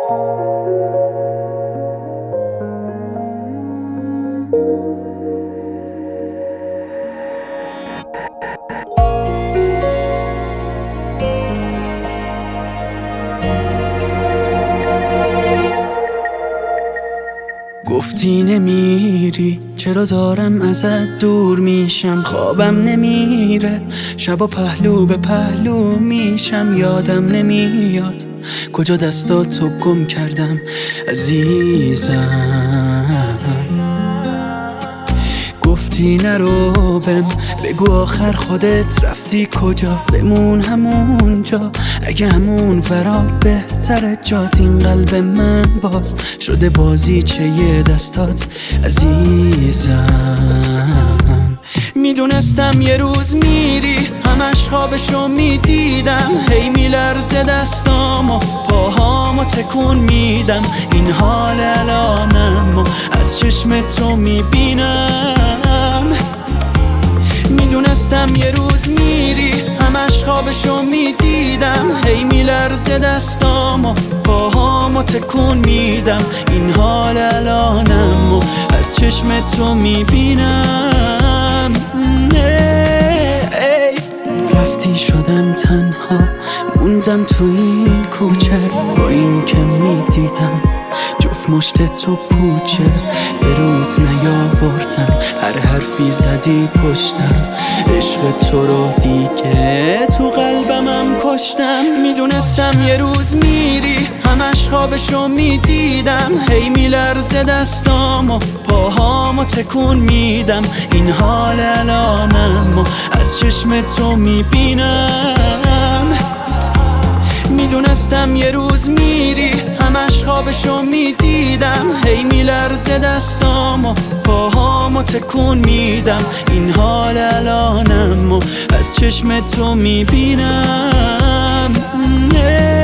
گفتی نمیری، چرا دارم ازت دور میشم؟ خوابم نمیره، شبا پهلو به پهلو میشم. یادم نمیاد کجا دستاتو گم کردم عزیزم. گفتی نرو بهم، بگو آخر خودت رفتی کجا؟ بمون همونجا، اگه همون ورا بهتره جات. این قلب من باز شده بازیچه دستات عزیزم. میدونستم یه روز میری، همش خوابشو میدیدم. هی میلرزه دستام و پاهامو تکون میدم. این حال الانم و از چشم تو میبینم. میدونستم یه روز میری، همش خوابشو میدیدم. هی میلرزه دستام و پاهامو تکون میدم. این حال الانم و از چشم تو میبینم. رفتی شدم تنها، موندم تو این کوچه. با این که میدیدم جفت مشت تو پوچه. به روت نیاوردم، هر حرفی زدی پشتم. عشق تو رو دیگه تو قلبمم کشتم. میدونستم یه روز میری، همش خوابشو میدیدم. هی میلرزه دستام و پاهامو تکون میدم. این حال الانم و از چشم تو میبینم. میدونستم یه روز میری، همش خوابشو میدیدم. هی میلرزه دستام و پاهامو تکون میدم. این حال الانم و از چشم تو میبینم.